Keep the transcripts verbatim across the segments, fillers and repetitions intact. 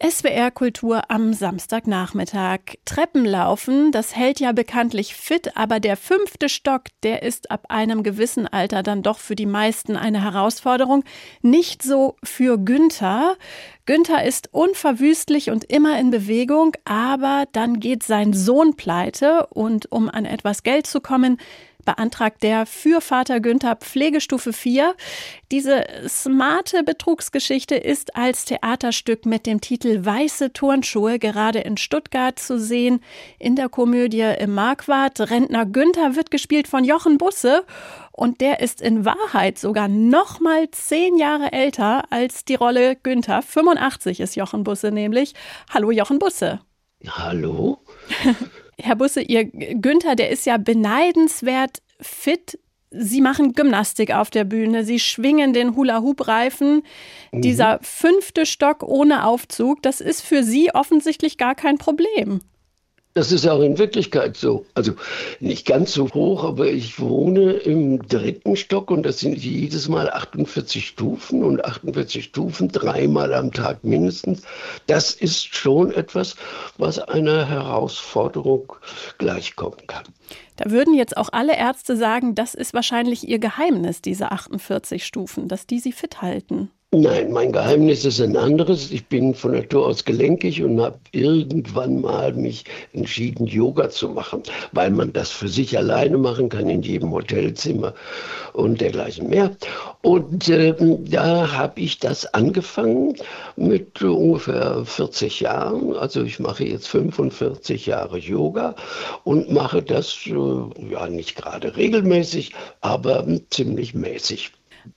S W R Kultur am Samstagnachmittag. Treppenlaufen, das hält ja bekanntlich fit, aber der fünfte Stock, der ist ab einem gewissen Alter dann doch für die meisten eine Herausforderung. Nicht so für Günther. Günther ist unverwüstlich und immer in Bewegung, aber dann geht sein Sohn pleite und um an etwas Geld zu kommen, beantragt der für Vater Günther Pflegestufe vier. Diese smarte Betrugsgeschichte ist als Theaterstück mit dem Titel Weiße Turnschuhe gerade in Stuttgart zu sehen, in der Komödie im Marquardt. Rentner Günther wird gespielt von Jochen Busse und der ist in Wahrheit sogar noch mal zehn Jahre älter als die Rolle Günther. fünfundachtzig ist Jochen Busse nämlich. Hallo Jochen Busse. Hallo. Herr Busse, Ihr Günther, der ist ja beneidenswert fit. Sie machen Gymnastik auf der Bühne, Sie schwingen den Hula-Hoop-Reifen. Mhm. Dieser fünfte Stock ohne Aufzug, das ist für Sie offensichtlich gar kein Problem. Das ist auch in Wirklichkeit so. Also nicht ganz so hoch, aber ich wohne im dritten Stock und das sind jedes Mal achtundvierzig Stufen und achtundvierzig Stufen dreimal am Tag mindestens. Das ist schon etwas, was einer Herausforderung gleichkommen kann. Da würden jetzt auch alle Ärzte sagen, das ist wahrscheinlich Ihr Geheimnis, diese achtundvierzig Stufen, dass die Sie fit halten. Nein, mein Geheimnis ist ein anderes. Ich bin von Natur aus gelenkig und habe irgendwann mal mich entschieden, Yoga zu machen, weil man das für sich alleine machen kann in jedem Hotelzimmer und dergleichen mehr. Und äh, da habe ich das angefangen mit äh, ungefähr vierzig Jahren. Also ich mache jetzt fünfundvierzig Jahre Yoga und mache das äh, ja nicht gerade regelmäßig, aber äh, ziemlich mäßig.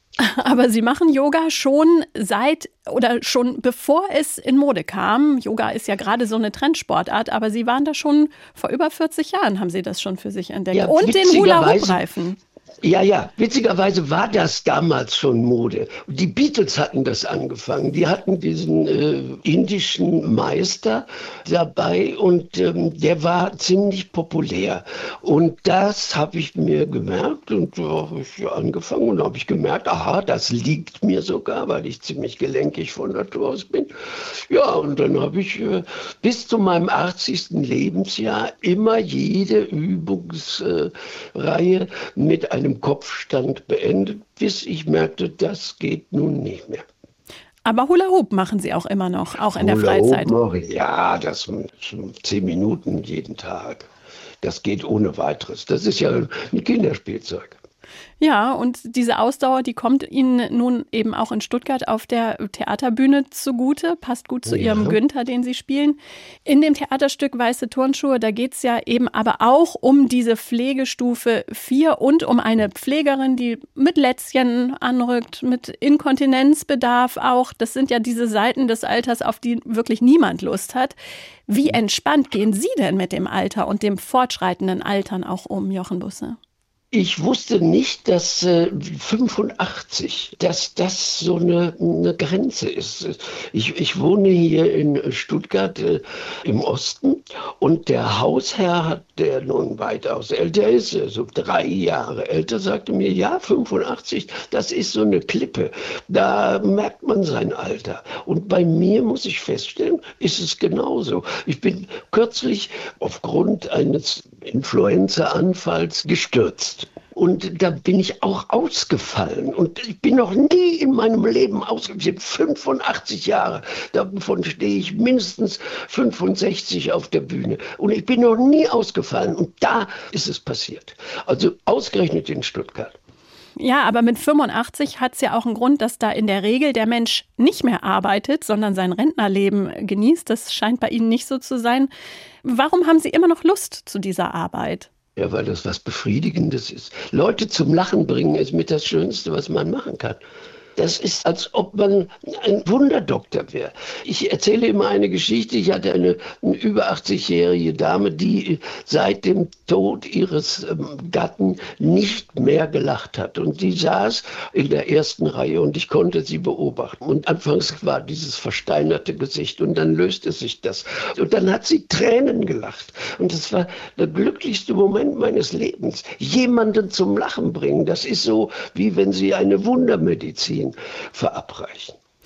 Aber Sie machen Yoga schon seit oder schon bevor es in Mode kam. Yoga ist ja gerade so eine Trendsportart, aber Sie waren da schon vor über vierzig Jahren, haben Sie das schon für sich entdeckt. Ja, und den Hula-Hoop-Reifen. Ja, ja, witzigerweise war das damals schon Mode. Die Beatles hatten das angefangen. Die hatten diesen äh, indischen Meister dabei und ähm, der war ziemlich populär. Und das habe ich mir gemerkt und da äh, habe ich angefangen und habe ich gemerkt, aha, das liegt mir sogar, weil ich ziemlich gelenkig von Natur aus bin. Ja, und dann habe ich äh, bis zu meinem achtzigsten Lebensjahr immer jede Übungsreihe äh, mit einem Kopfstand beendet, bis ich merkte, das geht nun nicht mehr. Aber Hula Hoop machen Sie auch immer noch, auch in der Hula Freizeit? Hoop mache ich, ja, das sind zehn Minuten jeden Tag. Das geht ohne weiteres. Das ist ja ein Kinderspielzeug. Ja, und diese Ausdauer, die kommt Ihnen nun eben auch in Stuttgart auf der Theaterbühne zugute, passt gut zu Ihrem ja. Günther, den Sie spielen. In dem Theaterstück Weiße Turnschuhe, da geht es ja eben aber auch um diese Pflegestufe vier und um eine Pflegerin, die mit Lätzchen anrückt, mit Inkontinenzbedarf auch. Das sind ja diese Seiten des Alters, auf die wirklich niemand Lust hat. Wie entspannt gehen Sie denn mit dem Alter und dem fortschreitenden Altern auch um, Jochen Busse? Ich wusste nicht, dass äh, fünfundachtzig, dass das so eine, eine Grenze ist. Ich, ich wohne hier in Stuttgart äh, im Osten und der Hausherr, hat, der nun weitaus älter ist, so also drei Jahre älter, sagte mir, ja, fünfundachtzig, das ist so eine Klippe. Da merkt man sein Alter. Und bei mir, muss ich feststellen, ist es genauso. Ich bin kürzlich aufgrund eines Influenza-Anfalls gestürzt. Und da bin ich auch ausgefallen. Und ich bin noch nie in meinem Leben ausgefallen. Ich bin fünfundachtzig Jahre. Davon stehe ich mindestens fünfundsechzig auf der Bühne. Und ich bin noch nie ausgefallen. Und da ist es passiert. Also ausgerechnet in Stuttgart. Ja, aber mit fünfundachtzig hat es ja auch einen Grund, dass da in der Regel der Mensch nicht mehr arbeitet, sondern sein Rentnerleben genießt. Das scheint bei Ihnen nicht so zu sein. Warum haben Sie immer noch Lust zu dieser Arbeit? Ja, weil das was Befriedigendes ist. Leute zum Lachen bringen ist mit das Schönste, was man machen kann. Das ist, als ob man ein Wunderdoktor wäre. Ich erzähle immer eine Geschichte. Ich hatte eine, eine über achtzigjährige Dame, die seit dem Tod ihres ähm, Gatten nicht mehr gelacht hat. Und die saß in der ersten Reihe und ich konnte sie beobachten. Und anfangs war dieses versteinerte Gesicht und dann löste sich das. Und dann hat sie Tränen gelacht. Und das war der glücklichste Moment meines Lebens. Jemanden zum Lachen bringen, das ist so, wie wenn sie eine Wundermedizin verabreichen.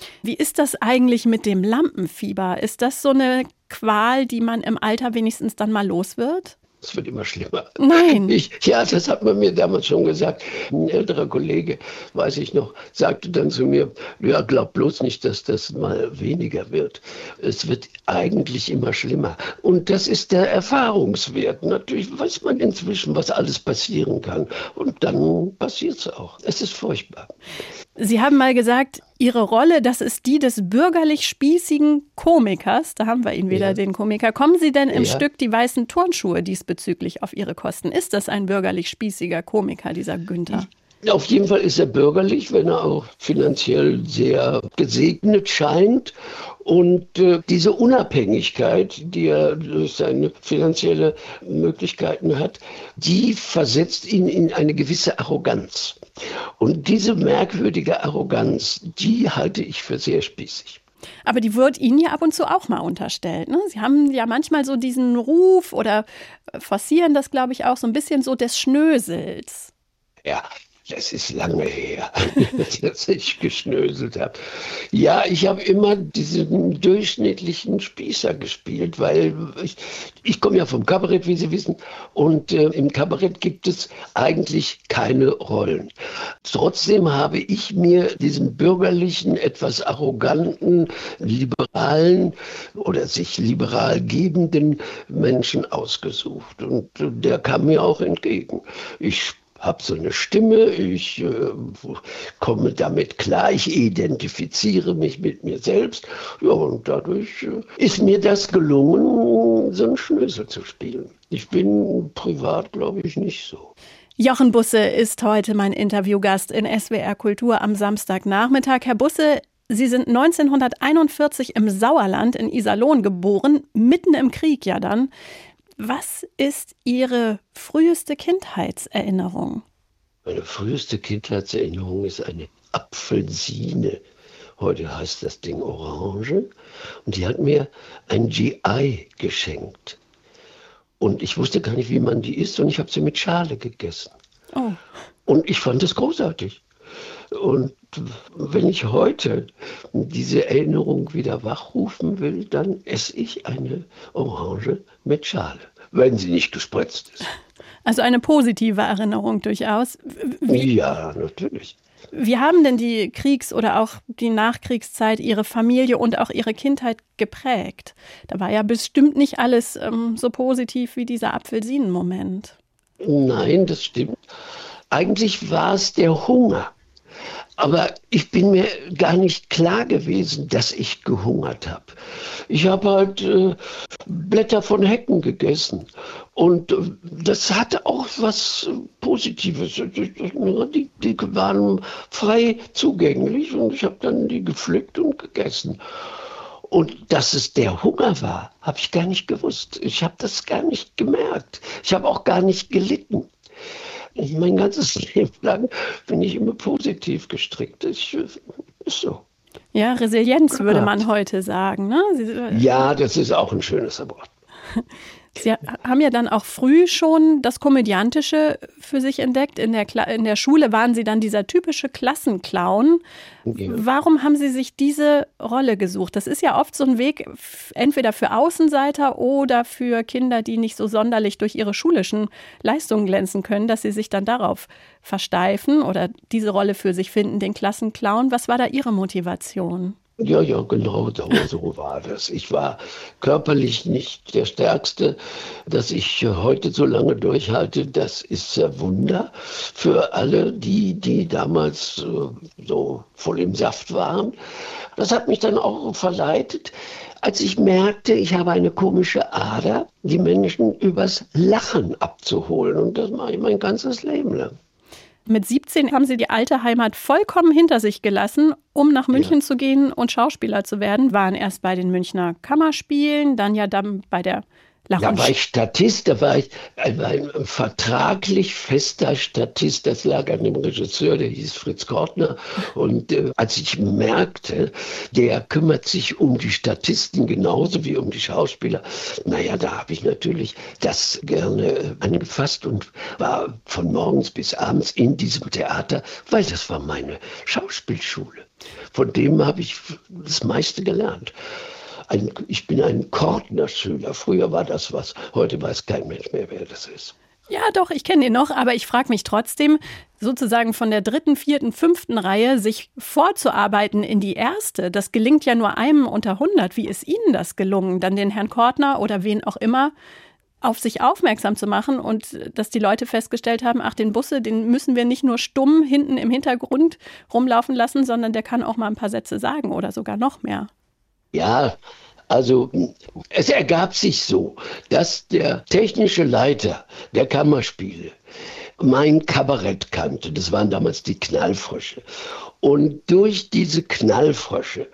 Wie ist das eigentlich mit dem Lampenfieber? Ist das so eine Qual, die man im Alter wenigstens dann mal los wird? Es wird immer schlimmer. Nein. Ich, ja, das hat man mir damals schon gesagt. Ein älterer Kollege, weiß ich noch, sagte dann zu mir, ja, glaub bloß nicht, dass das mal weniger wird. Es wird eigentlich immer schlimmer. Und das ist der Erfahrungswert. Natürlich weiß man inzwischen, was alles passieren kann. Und dann passiert es auch. Es ist furchtbar. Sie haben mal gesagt, Ihre Rolle, das ist die des bürgerlich-spießigen Komikers. Da haben wir ihn wieder, ja. Den Komiker. Kommen Sie denn im ja. Stück Die weißen Turnschuhe diesbezüglich auf Ihre Kosten? Ist das ein bürgerlich-spießiger Komiker, dieser Günther? Auf jeden Fall ist er bürgerlich, wenn er auch finanziell sehr gesegnet scheint. Und äh, diese Unabhängigkeit, die er durch seine finanzielle Möglichkeiten hat, die versetzt ihn in eine gewisse Arroganz. Und diese merkwürdige Arroganz, die halte ich für sehr spießig. Aber die wird Ihnen ja ab und zu auch mal unterstellt, ne? Sie haben ja manchmal so diesen Ruf oder forcieren das, glaube ich, auch so ein bisschen so des Schnösels. Ja. Das ist lange her, dass ich geschnöselt habe. Ja, ich habe immer diesen durchschnittlichen Spießer gespielt, weil ich, ich komme ja vom Kabarett, wie Sie wissen, und äh, im Kabarett gibt es eigentlich keine Rollen. Trotzdem habe ich mir diesen bürgerlichen, etwas arroganten, liberalen oder sich liberal gebenden Menschen ausgesucht. Und äh, der kam mir auch entgegen. Ich habe so eine Stimme, ich äh, komme damit klar, ich identifiziere mich mit mir selbst. Ja, und dadurch äh, ist mir das gelungen, so einen Schnösel zu spielen. Ich bin privat, glaube ich, nicht so. Jochen Busse ist heute mein Interviewgast in S W R Kultur am Samstagnachmittag. Herr Busse, Sie sind neunzehnhunderteinundvierzig im Sauerland in Iserlohn geboren, mitten im Krieg ja dann. Was ist Ihre früheste Kindheitserinnerung? Meine früheste Kindheitserinnerung ist eine Apfelsine. Heute heißt das Ding Orange. Und die hat mir ein G I geschenkt. Und ich wusste gar nicht, wie man die isst. Und ich habe sie mit Schale gegessen. Oh. Und ich fand es großartig. Und wenn ich heute diese Erinnerung wieder wachrufen will, dann esse ich eine Orange mit Schale, wenn sie nicht gespritzt ist. Also eine positive Erinnerung durchaus. Wie, ja, natürlich. Wie haben denn die Kriegs- oder auch die Nachkriegszeit Ihre Familie und auch Ihre Kindheit geprägt? Da war ja bestimmt nicht alles ähm, so positiv wie dieser Apfelsinenmoment. Nein, das stimmt. Eigentlich war es der Hunger. Aber ich bin mir gar nicht klar gewesen, dass ich gehungert habe. Ich habe halt äh, Blätter von Hecken gegessen. Und äh, das hatte auch was äh, Positives. Die, die waren frei zugänglich und ich habe dann die gepflückt und gegessen. Und dass es der Hunger war, habe ich gar nicht gewusst. Ich habe das gar nicht gemerkt. Ich habe auch gar nicht gelitten. Mein ganzes Leben lang bin ich immer positiv gestrickt. Ich, ist so. Ja, Resilienz würde man heute sagen, ne? Sie, ja, das ist auch ein schönes Wort. Sie haben ja dann auch früh schon das Komödiantische für sich entdeckt. In der, Kla- in der Schule waren Sie dann dieser typische Klassenclown. Ja. Warum haben Sie sich diese Rolle gesucht? Das ist ja oft so ein Weg, entweder für Außenseiter oder für Kinder, die nicht so sonderlich durch ihre schulischen Leistungen glänzen können, dass sie sich dann darauf versteifen oder diese Rolle für sich finden, den Klassenclown. Was war da Ihre Motivation? Ja, ja, genau, so war das. Ich war körperlich nicht der Stärkste. Dass ich heute so lange durchhalte, das ist ein Wunder für alle, die, die damals äh, so voll im Saft waren. Das hat mich dann auch verleitet, als ich merkte, ich habe eine komische Ader, die Menschen übers Lachen abzuholen. Und das mache ich mein ganzes Leben lang. Mit siebzehn haben Sie die alte Heimat vollkommen hinter sich gelassen, um nach München ja. zu gehen und Schauspieler zu werden. Waren erst bei den Münchner Kammerspielen, dann ja dann bei der Lach Da und war Sch ich Statist, da war ich ein, ein vertraglich fester Statist. Das lag an dem Regisseur, der hieß Fritz Kortner. Und äh, als ich merkte, der kümmert sich um die Statisten genauso wie um die Schauspieler, naja, da habe ich natürlich das gerne äh, angefasst und war von morgens bis abends in diesem Theater, weil das war meine Schauspielschule. Von dem habe ich das meiste gelernt. Ein, ich bin ein Kortner-Schüler. Früher war das was. Heute weiß kein Mensch mehr, wer das ist. Ja, doch, ich kenne den noch, aber ich frage mich trotzdem, sozusagen von der dritten, vierten, fünften Reihe sich vorzuarbeiten in die erste. Das gelingt ja nur einem unter hundert. Wie ist Ihnen das gelungen, dann den Herrn Kortner oder wen auch immer auf sich aufmerksam zu machen und dass die Leute festgestellt haben, ach, den Busse, den müssen wir nicht nur stumm hinten im Hintergrund rumlaufen lassen, sondern der kann auch mal ein paar Sätze sagen oder sogar noch mehr. Ja, also es ergab sich so, dass der technische Leiter der Kammerspiele mein Kabarett kannte. Das waren damals die Knallfrösche. Und durch diese Knallfrösche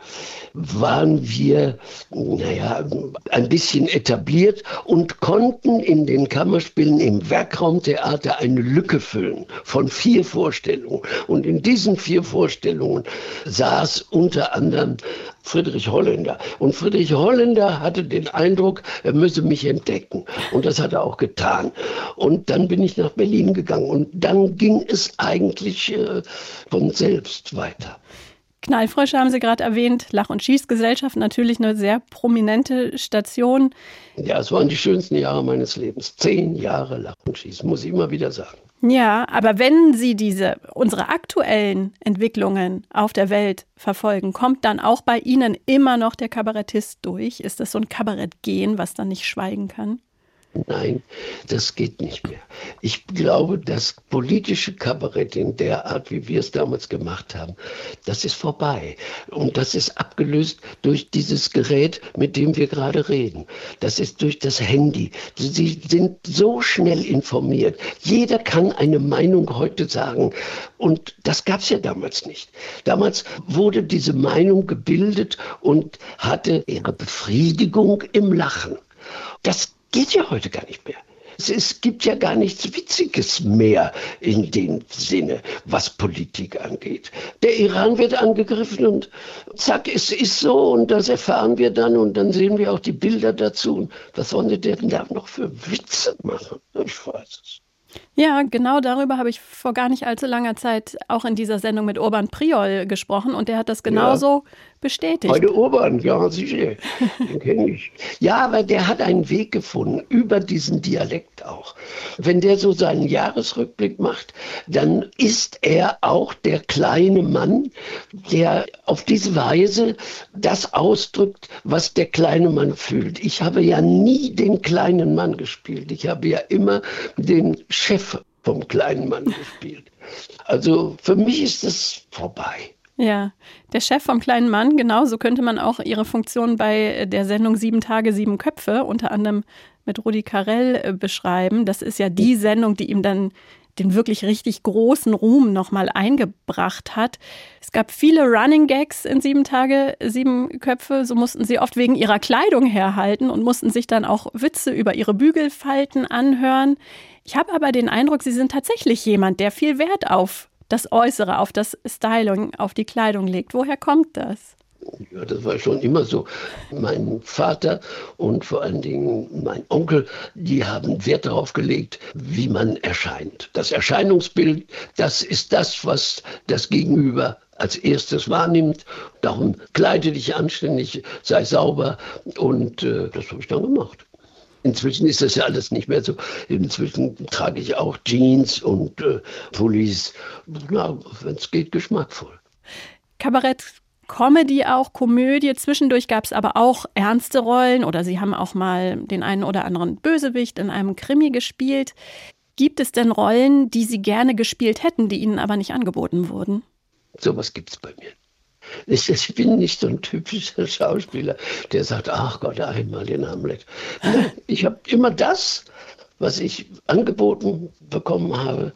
waren wir, naja, ein bisschen etabliert und konnten in den Kammerspielen im Werkraumtheater eine Lücke füllen von vier Vorstellungen. Und in diesen vier Vorstellungen saß unter anderem Friedrich Holländer. Und Friedrich Holländer hatte den Eindruck, er müsse mich entdecken. Und das hat er auch getan. Und dann bin ich nach Berlin gegangen. Und dann ging es eigentlich äh, von selbst weiter. Knallfrösche haben Sie gerade erwähnt, Lach- und Schießgesellschaft, natürlich eine sehr prominente Station. Ja, es waren die schönsten Jahre meines Lebens. Zehn Jahre Lach- und Schießen, muss ich immer wieder sagen. Ja, aber wenn Sie diese, unsere aktuellen Entwicklungen auf der Welt verfolgen, kommt dann auch bei Ihnen immer noch der Kabarettist durch? Ist das so ein Kabarettgehen, was dann nicht schweigen kann? Nein, das geht nicht mehr. Ich glaube, das politische Kabarett in der Art, wie wir es damals gemacht haben, das ist vorbei. Und das ist abgelöst durch dieses Gerät, mit dem wir gerade reden. Das ist durch das Handy. Sie sind so schnell informiert. Jeder kann eine Meinung heute sagen. Und das gab es ja damals nicht. Damals wurde diese Meinung gebildet und hatte ihre Befriedigung im Lachen. Das geht ja heute gar nicht mehr. Es, es gibt ja gar nichts Witziges mehr in dem Sinne, was Politik angeht. Der Iran wird angegriffen und zack, es ist so und das erfahren wir dann und dann sehen wir auch die Bilder dazu. Und was sollen die denn da noch für Witze machen? Ich weiß es. Ja, genau darüber habe ich vor gar nicht allzu langer Zeit auch in dieser Sendung mit Urban Priol gesprochen und der hat das genauso ja. bestätigt. Heute Urban, ja, sicher, den kenne ich. Ja, aber der hat einen Weg gefunden, über diesen Dialekt auch. Wenn der so seinen Jahresrückblick macht, dann ist er auch der kleine Mann, der auf diese Weise das ausdrückt, was der kleine Mann fühlt. Ich habe ja nie den kleinen Mann gespielt, ich habe ja immer den Chef vom kleinen Mann gespielt. Also für mich ist das vorbei. Ja, der Chef vom kleinen Mann, genau, so könnte man auch Ihre Funktion bei der Sendung Sieben Tage, Sieben Köpfe, unter anderem mit Rudi Carrell, beschreiben. Das ist ja die Sendung, die ihm dann den wirklich richtig großen Ruhm nochmal eingebracht hat. Es gab viele Running Gags in Sieben Tage, Sieben Köpfe. So mussten sie oft wegen ihrer Kleidung herhalten und mussten sich dann auch Witze über ihre Bügelfalten anhören. Ich habe aber den Eindruck, Sie sind tatsächlich jemand, der viel Wert auf das Äußere, auf das Styling, auf die Kleidung legt. Woher kommt das? Ja, das war schon immer so. Mein Vater und vor allen Dingen mein Onkel, die haben Wert darauf gelegt, wie man erscheint. Das Erscheinungsbild, das ist das, was das Gegenüber als erstes wahrnimmt. Darum kleide dich anständig, sei sauber und äh, das habe ich dann gemacht. Inzwischen ist das ja alles nicht mehr so. Inzwischen trage ich auch Jeans und äh, Pullis, ja, wenn es geht, geschmackvoll. Kabarett, Comedy auch, Komödie. Zwischendurch gab es aber auch ernste Rollen oder Sie haben auch mal den einen oder anderen Bösewicht in einem Krimi gespielt. Gibt es denn Rollen, die Sie gerne gespielt hätten, die Ihnen aber nicht angeboten wurden? Sowas gibt es bei mir. Ich, ich bin nicht so ein typischer Schauspieler, der sagt, ach Gott, einmal den Hamlet. Nein, ich habe immer das, was ich angeboten bekommen habe,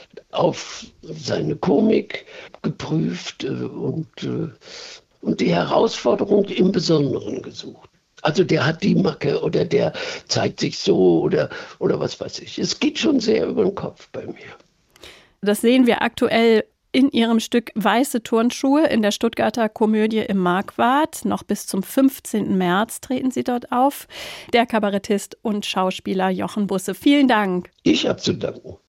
auf seine Komik geprüft und, und die Herausforderung im Besonderen gesucht. Also der hat die Macke oder der zeigt sich so oder, oder was weiß ich. Es geht schon sehr über den Kopf bei mir. Das sehen wir aktuell in ihrem Stück Weiße Turnschuhe in der Stuttgarter Komödie im Marquardt. Noch bis zum fünfzehnten März treten Sie dort auf. Der Kabarettist und Schauspieler Jochen Busse. Vielen Dank. Ich habe zu danken.